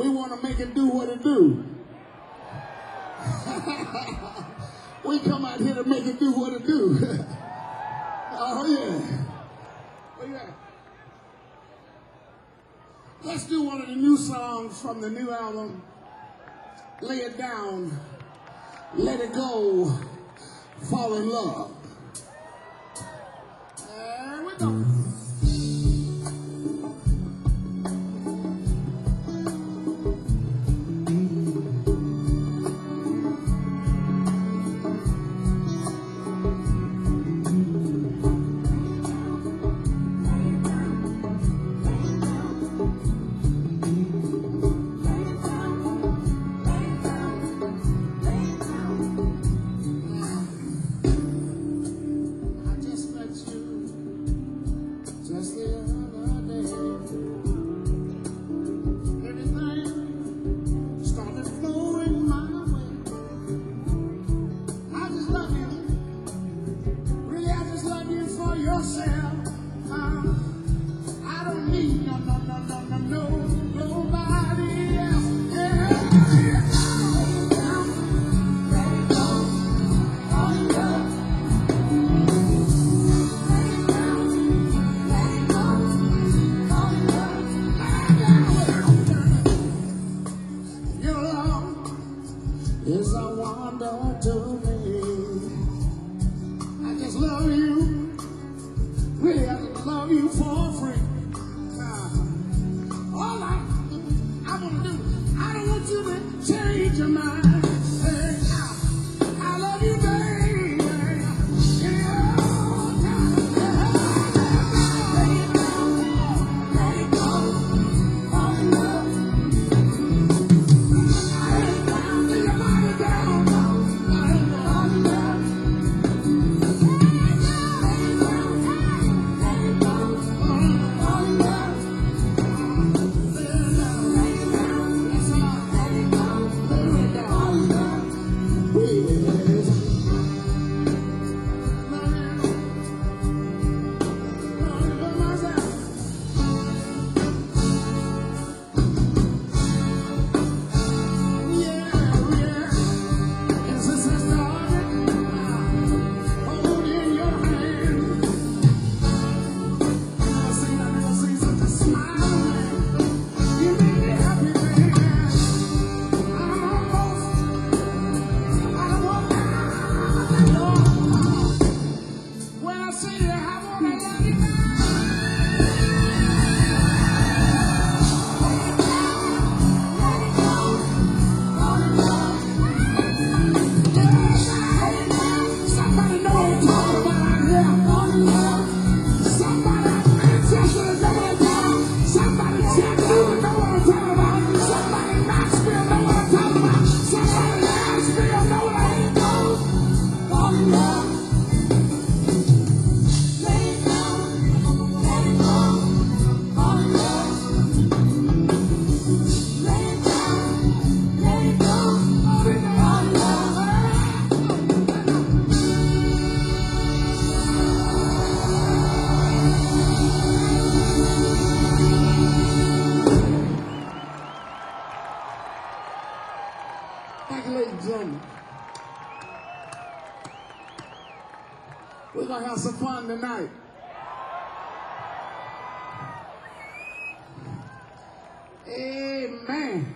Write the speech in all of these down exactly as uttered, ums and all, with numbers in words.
We want to make it do what it do. We come out here to make it do what it do. Oh, yeah. Oh, yeah. Let's do one of the new songs from the new album, Lay It Down, Let It Go, Fall in Love. There we go. Is a wonder to me. I just love you. Really, I just love you for free. Uh, all I, I want to do, I don't want you to change your mind. Hey, I love you, baby. Yeah, let it go, fall in love. Thank you, ladies and gentlemen. We're going to have some fun tonight. Amen.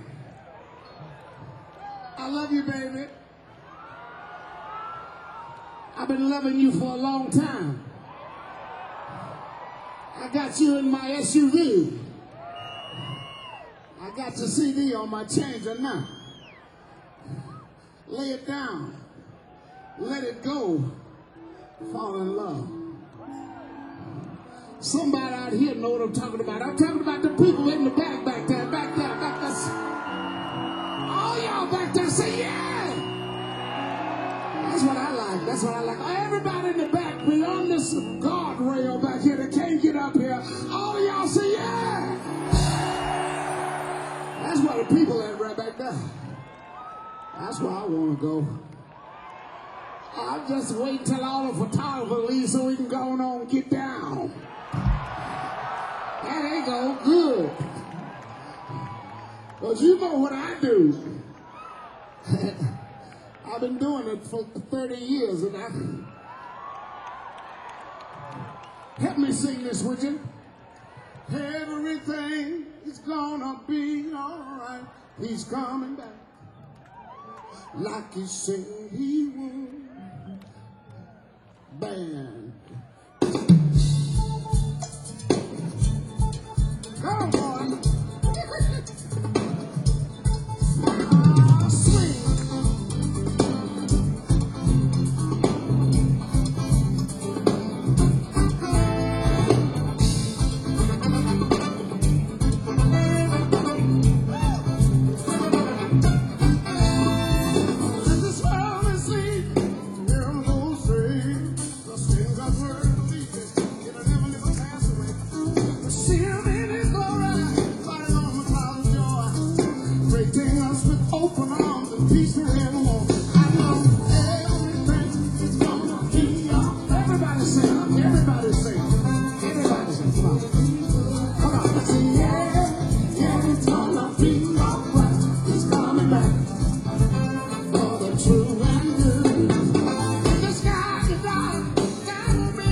I love you, baby. I've been loving you for a long time. I got you in my S U V. I got your C D on my changer now. Lay it down, let it go, fall in love. Somebody out here know what I'm talking about. I'm talking about the people in the back, back there, back there, back there. All y'all back there say, yeah! That's what I like, that's what I like. Everybody in the back, beyond this guardrail back here that can't get up here, all y'all say, yeah! That's where the people at right back there. That's where I want to go. I'll just wait till all the photographers leave so we can go on and get down. There they go, good. But you know what I do. I've been doing it for thirty years, and I... Help me sing this, would you? Everything is gonna be all right. He's coming back like he said he would. Band. Come on. Ah, swing. Open arms and peace forevermore. I know everything is gonna be alright. Everybody sing, everybody sing, everybody sing. Come on, come on. Sing, yeah, yeah, it's gonna be alright. He's coming back for the true and good. The sky is dark, gotta be.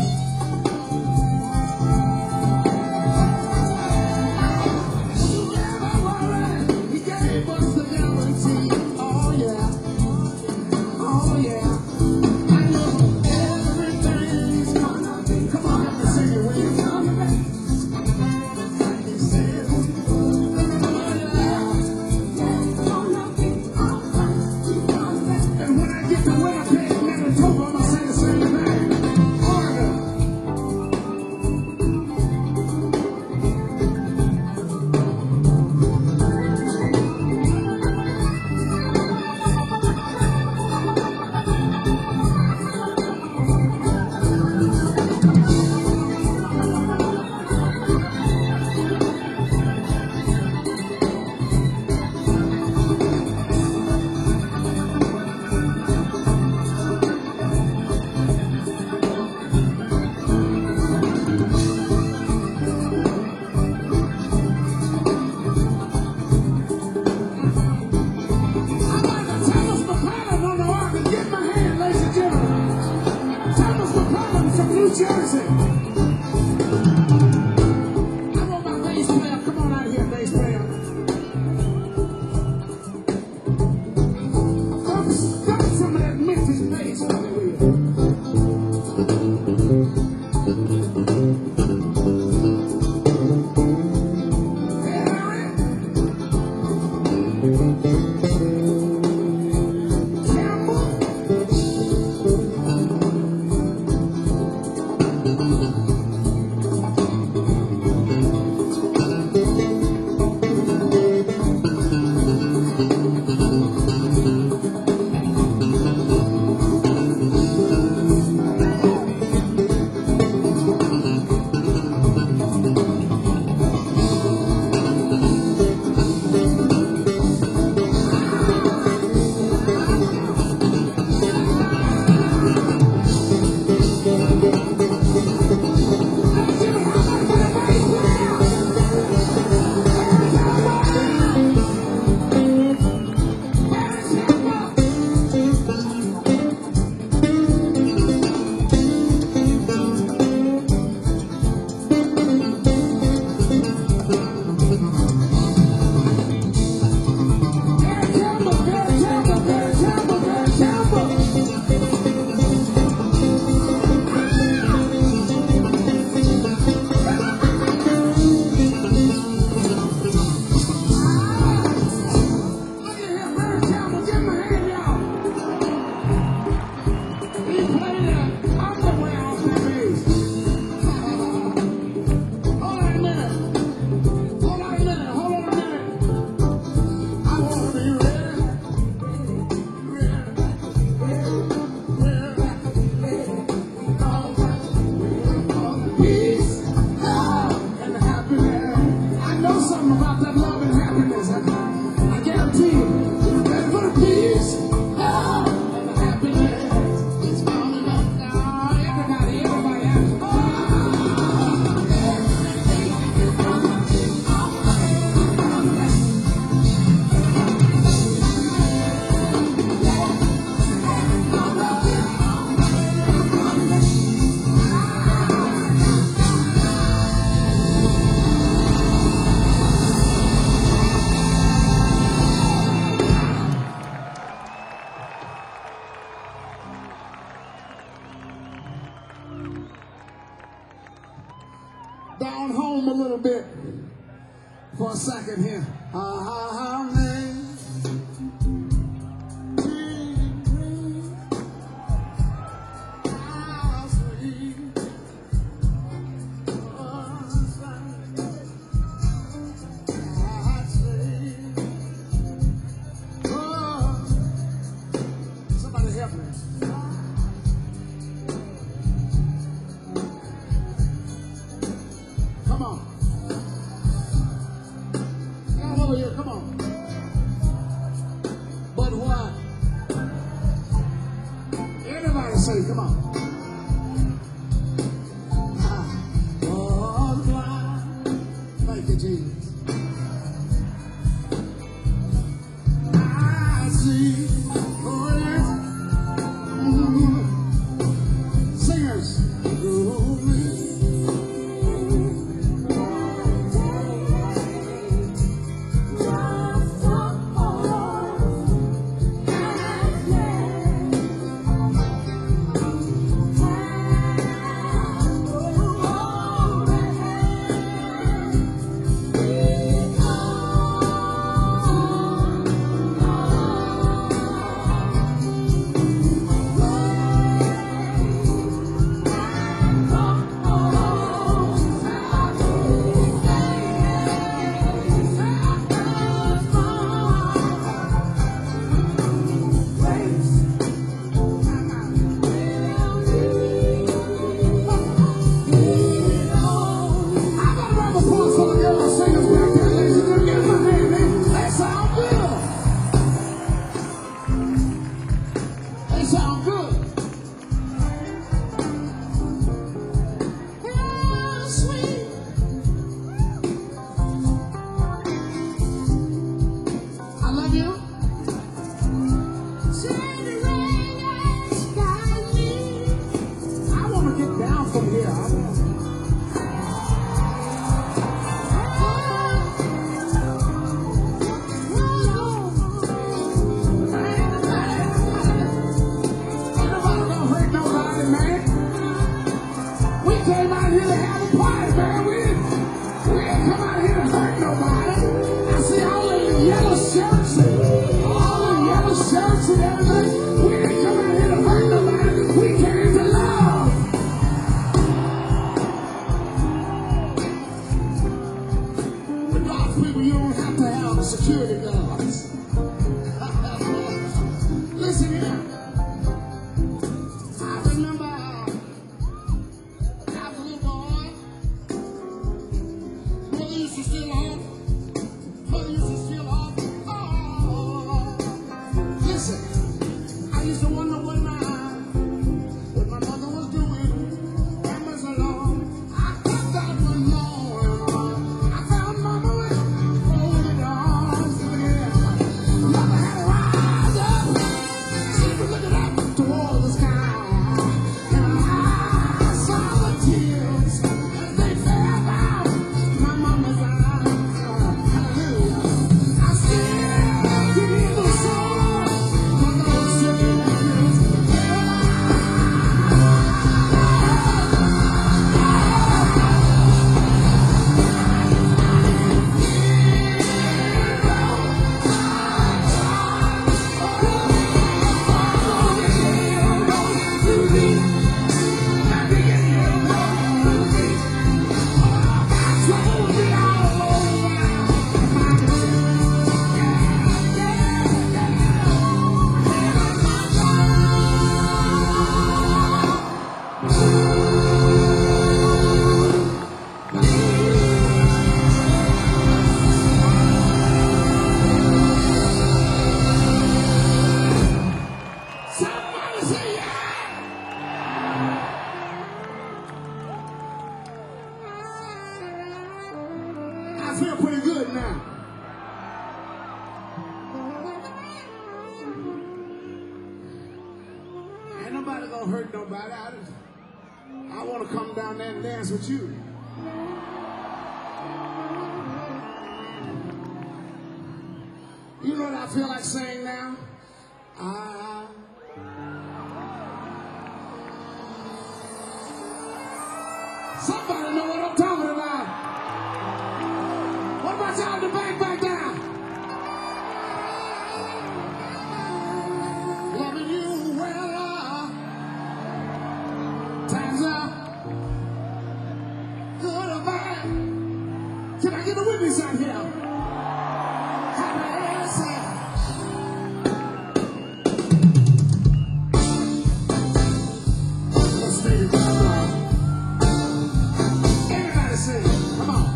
Never worry, he gave us the guarantee. Oh yeah, oh yeah. I know everything's gonna be. Come on, have to sing it with you. Coming back. Like he said. Oh yeah, it's gonna be alright. He's coming back. And when I get to Winnipeg, Manitoba, I'm gonna say the same thing. Order. Thomas McClellan on the organ. Get my hand, ladies and gentlemen. Thomas McClellan from New Jersey. I want my bass player. Come on out here, bass player. Come, come some of that Memphis bass on the wheel. down home a little bit for a second here. Amen. Come on. Come over here, come on. But what? Everybody say, come on. Oh, God. Thank you, Jesus. I see. Oh, yes. Mm-hmm. Singers. Glory. Security guards. Listen here. I remember I was a little boy. Mother used to steal off. Mother used to steal off. Oh. Listen, I used to wonder what my what my mother was doing. That was alone. I thought that was long. I found mama with folded arms. Mother had to rise up. She was looking up toward the sky. And I saw the tears as they fell out my mama's eyes. Hallelujah. I still can hear the song. Mother was singing like this. Somebody say yeah! I feel pretty good now. Ain't nobody gonna hurt nobody. I, just, I want to come down there and dance with you. You know what I feel like saying now? I Somebody know what I'm talking about. about y'all in the back, back down? Loving you well, uh, time's up. Good or bad? Can I get a witness out here? Happy answer. Let's take it down, y'all. Everybody sing. Come on.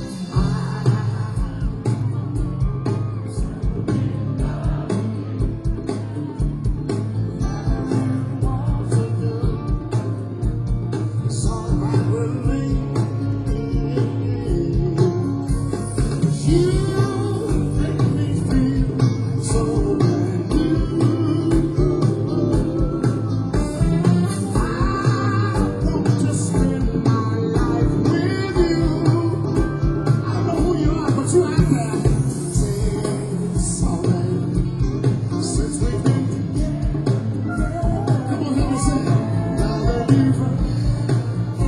It's all right with me. You make me feel so brand new. I want to spend my life with you. I don't know who you are, but you out there. It's all right since we've been together. Come on, help me sing. Now that you've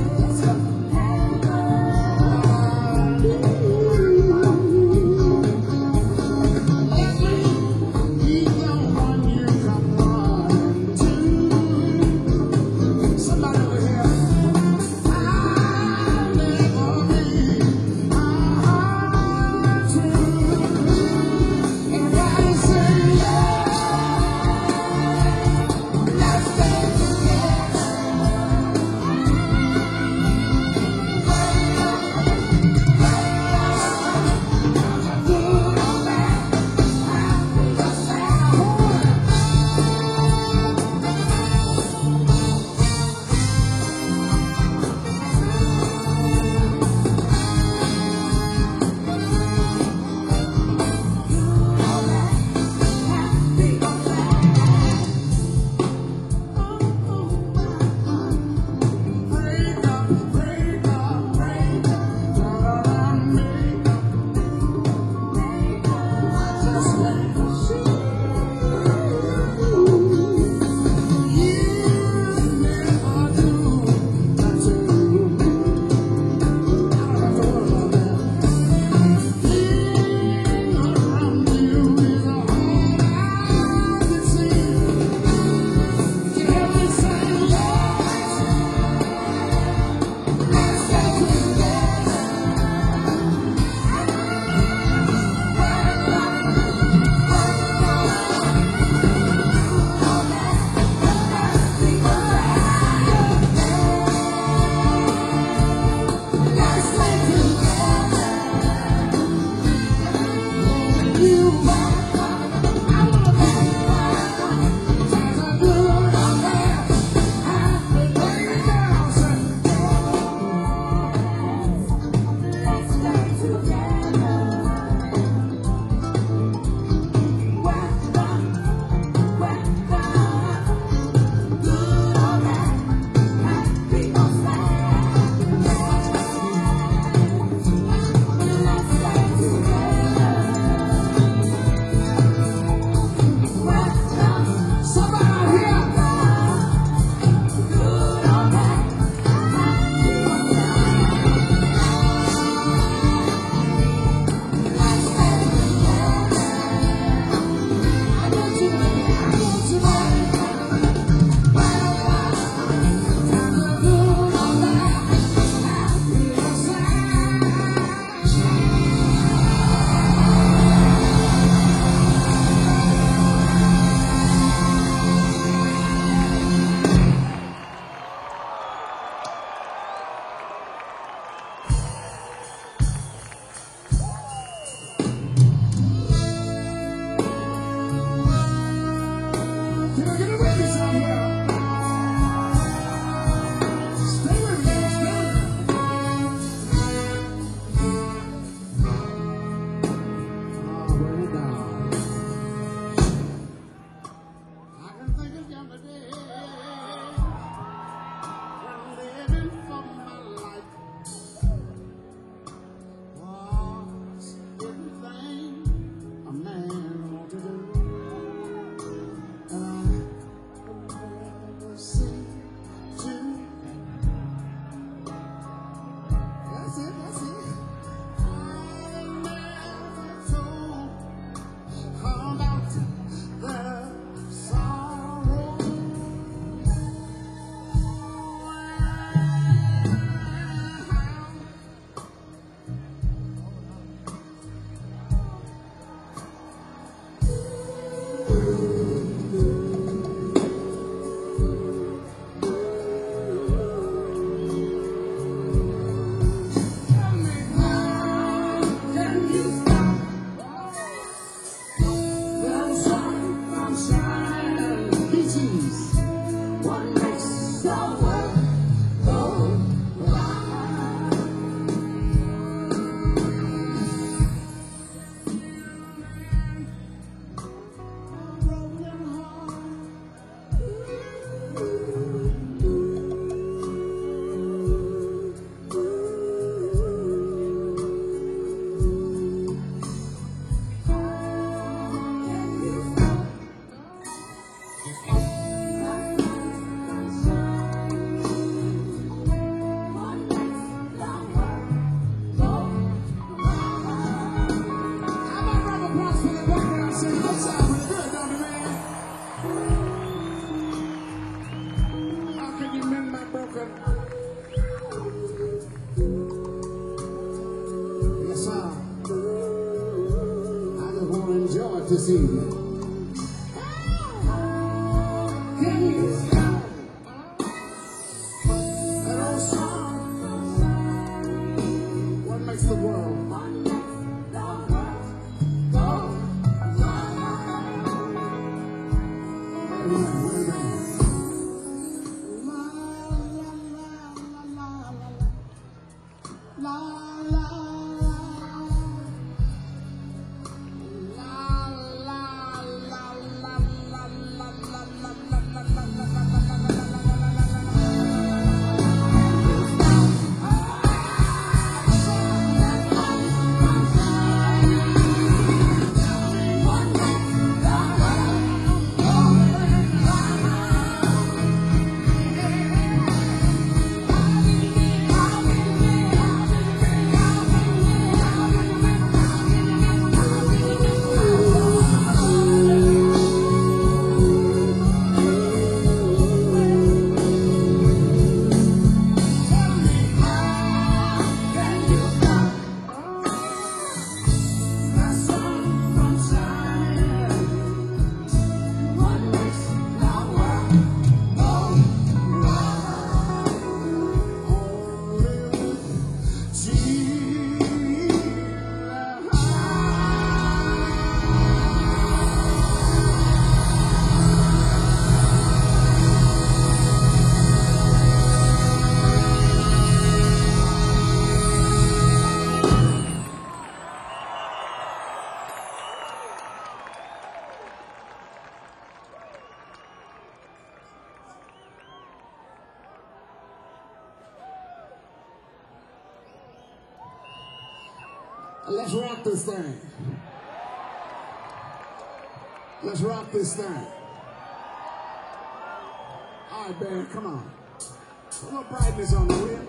this evening. Can you stop that old song? What makes the world? Let's rock this thing. Let's rock this thing. All right, band, come on. A little brightness on the wheel.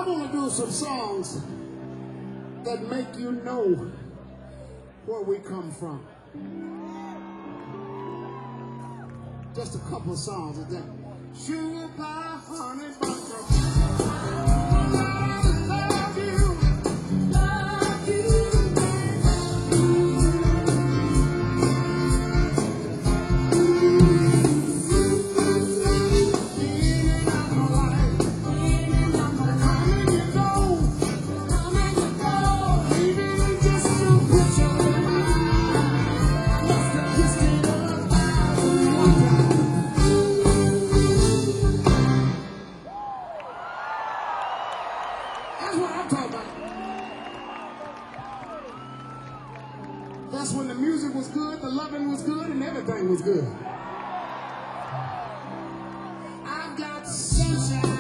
I want to do some songs that make you know where we come from. Just a couple of songs of that. Sugar pie, honey butter. Love you, love you. Leaning on my life, leaning on my come and you go, come and you go. Maybe it's just a picture in my eye. Must have kissed it a thousand times. That's what I'm talking about. That's when the music was good, the loving was good, and everything was good. I've got sunshine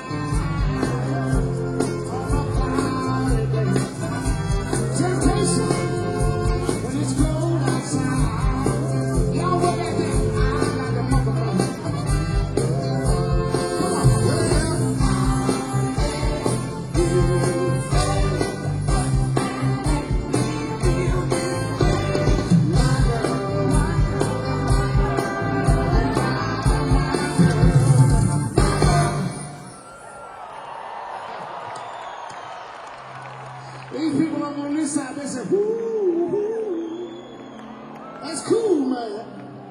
on a cloudy day. Temptation when it's cold outside. Y'all look at that. I like a motherfucker. Come on, well, these people up on this side, they say, whoo, that's cool, man.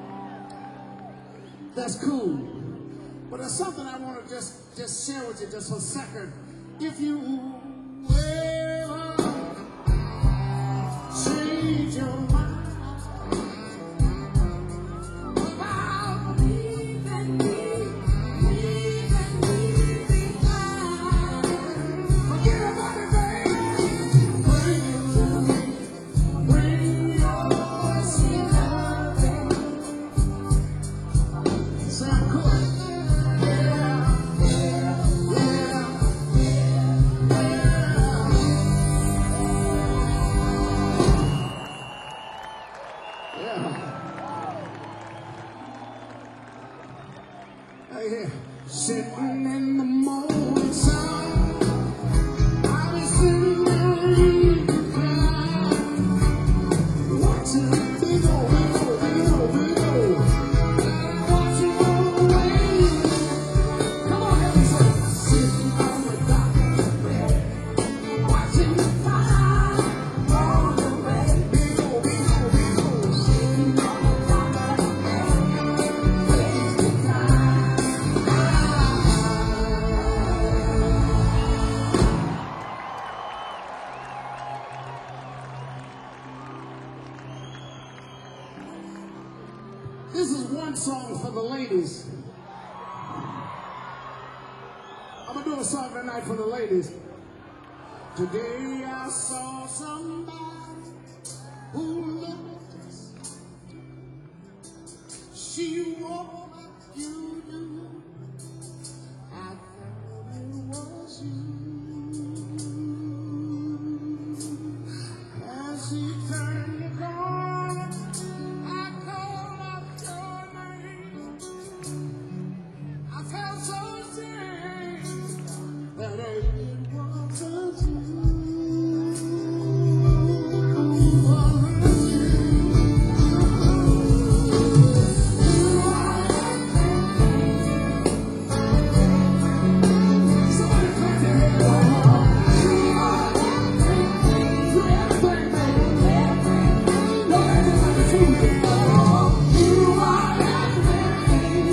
That's cool. But there's something I want to just, just share with you just for a second. If you ever change your mind about leaving me, leaving me behind, forget about it, baby. Sitting in the morning sun, I'll be sitting there reading cloud, watching the big old, big old, big old, big old, watching all the way. Come on, help me say, sitting on the dock of the bed, watching the fire roll away. Big old, big old, big old, sitting on the dock of the bed, wasting time. This is one song for the ladies. I'm gonna do a song tonight for the ladies. Today I saw somebody who looked just like she wore like you do. I thought it was you. As she turned the corner, I called out your name. I felt so ashamed that it wasn't you. Wasn't you. You are everything. Somebody clap their hands. You are everything. You're everything, baby. No, everybody do it. You are everything.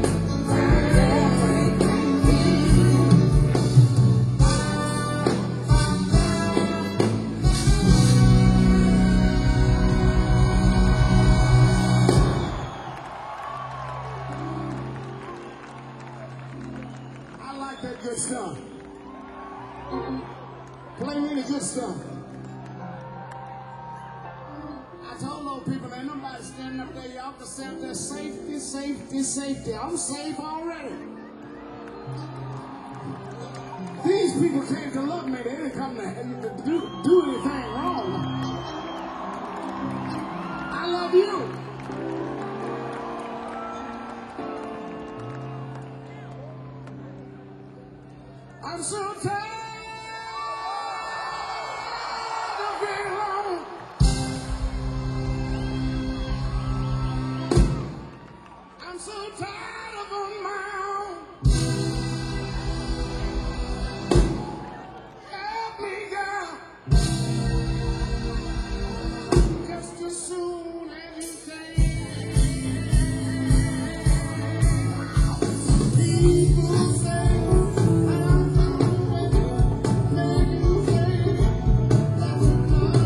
I like that good stuff. Play me the good stuff. I told those people, ain't nobody standing up there. Y'all can stand there. Safety, safety, safety. I'm safe already. These people came to love me. They didn't come to do, do anything wrong. I love you. I'm so tired so tired of on my own. Help me, God, just as soon as you can. People say I'm always making you say that's enough.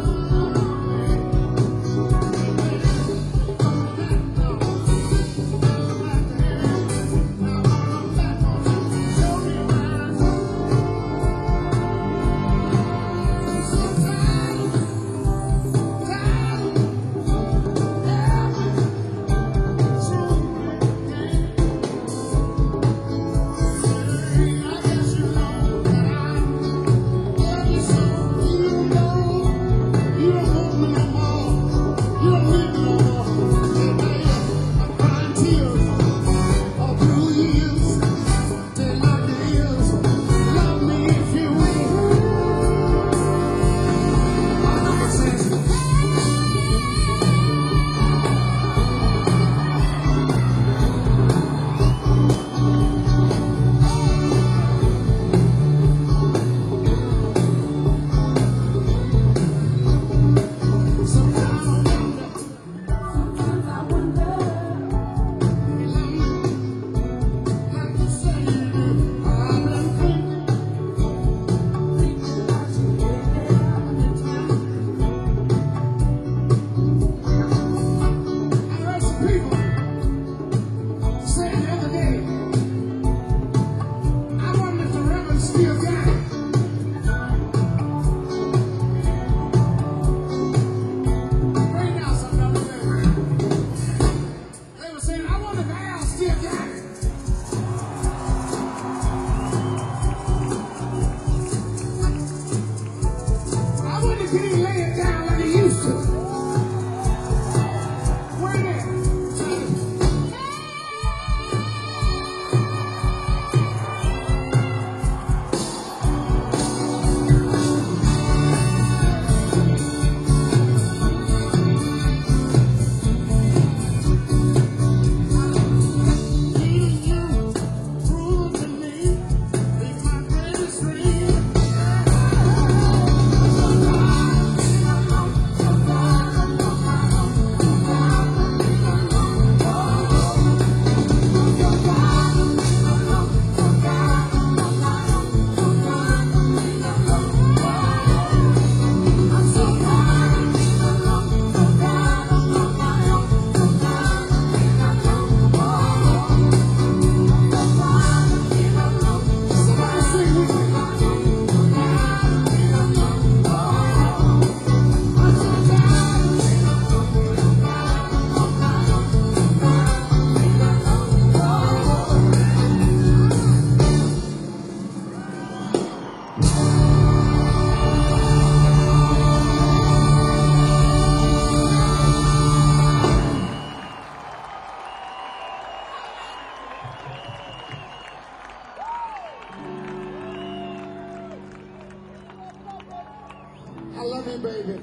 I love you, baby.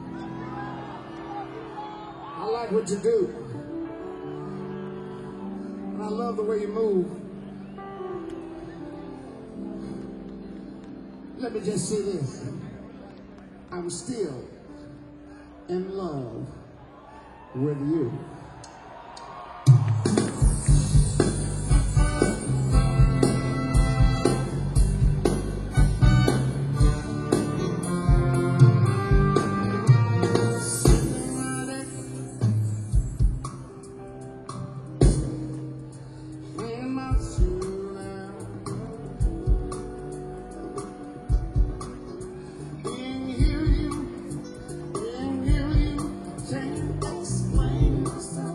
I like what you do. And I love the way you move. Let me just say this. I'm still in love with you. Explain yourself.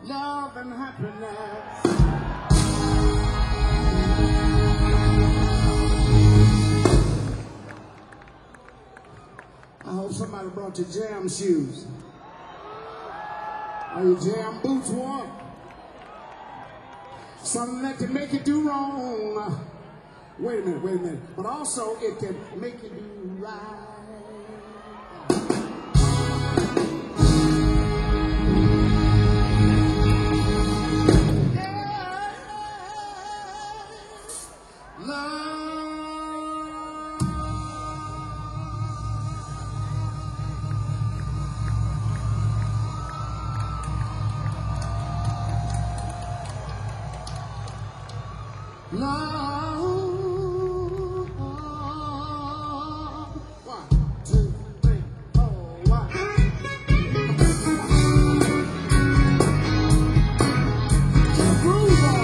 love and happiness. I hope somebody brought your jam shoes. Are your jam boots warm? Something that can make you do wrong. Wait a minute, wait a minute. But also it can make you do right. Love. One, two, three, four, one. Groove on.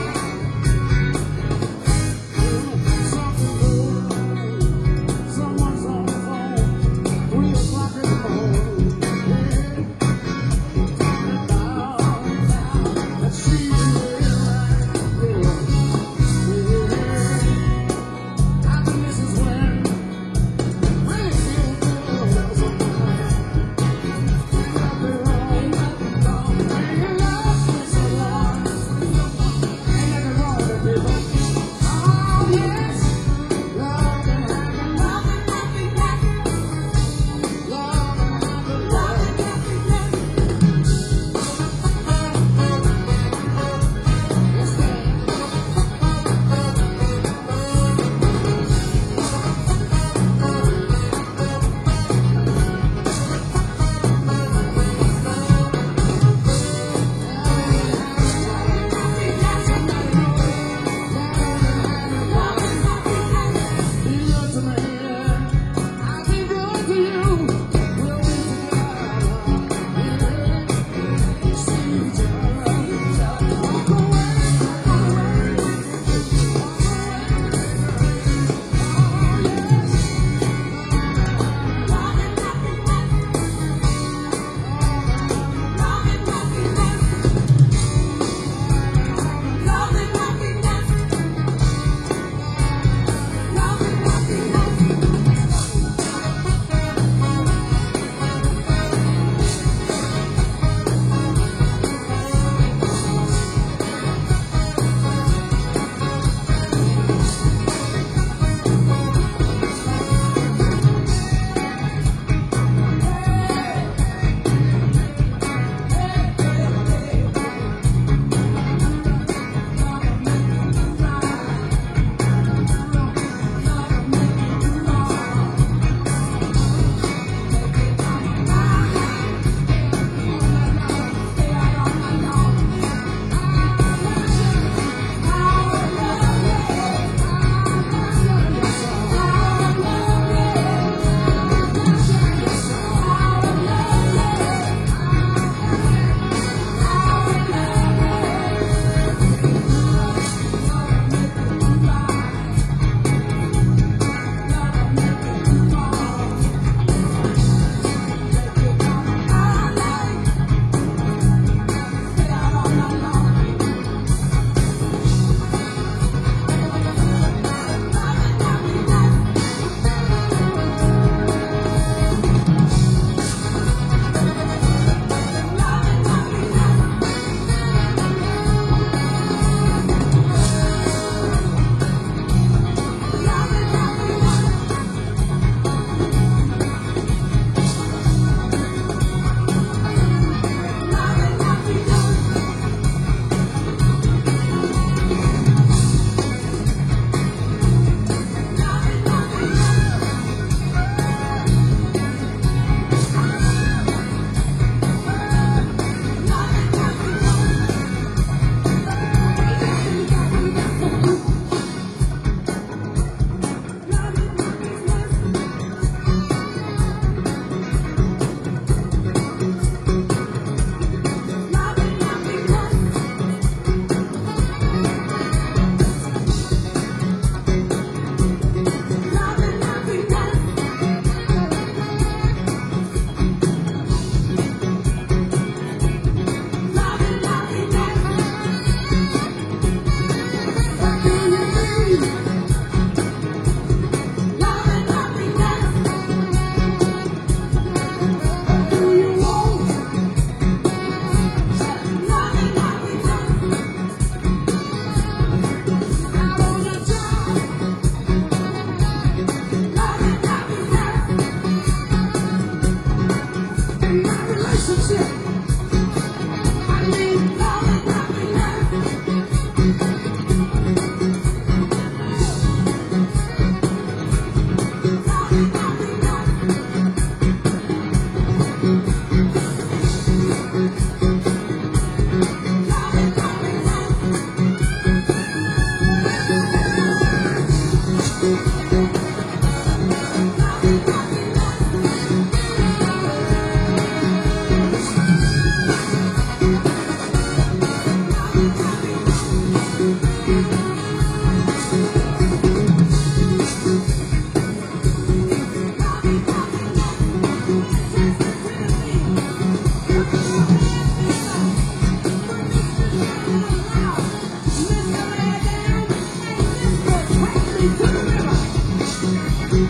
Something good. Someone's on the phone. Three o'clock in the morning. Yeah. Let's see you right. Yeah.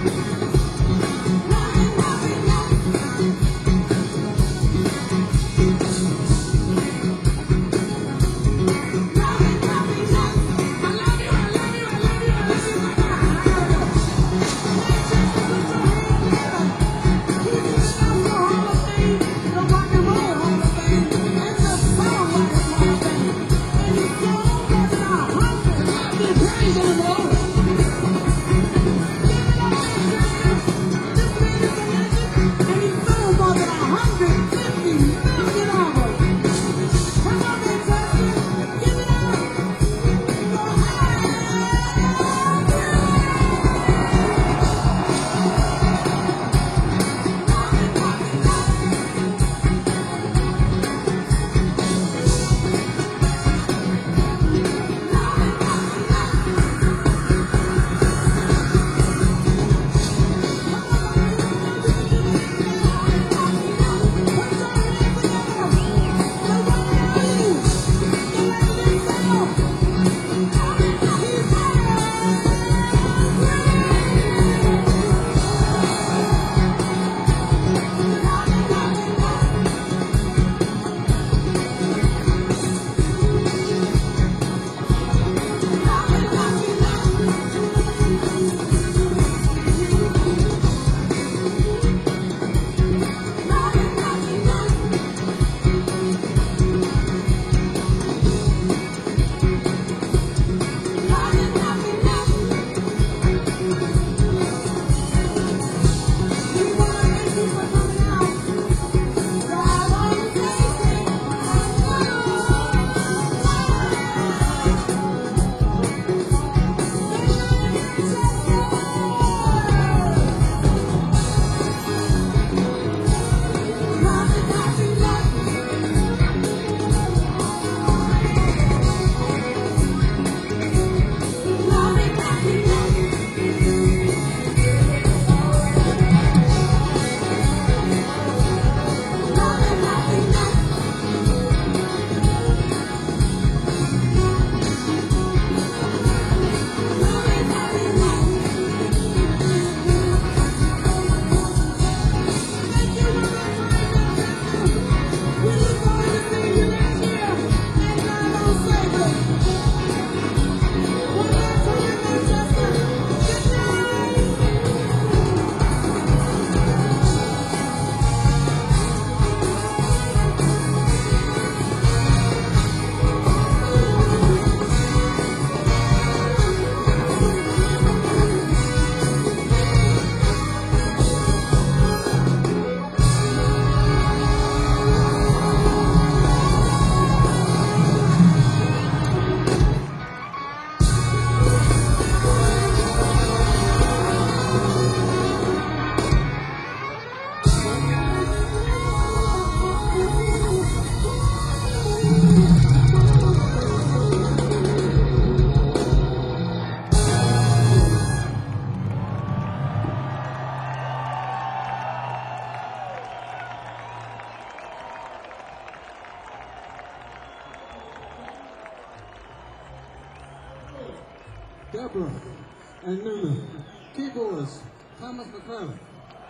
Deborah and Nuna. Keyboards, Thomas McClellan.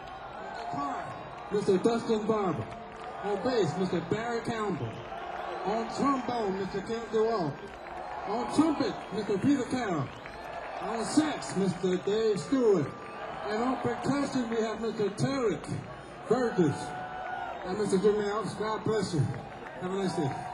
On guitar, Mister Dustin Barber. On bass, Mister Barry Campbell. On trombone, Mister Ken DeWalt. On trumpet, Mister Peter Carroll. On sax, Mister Dave Stewart. And on percussion, we have Mister Tarek Burgess and Mister Jimmy Alves. God bless you. Have a nice day.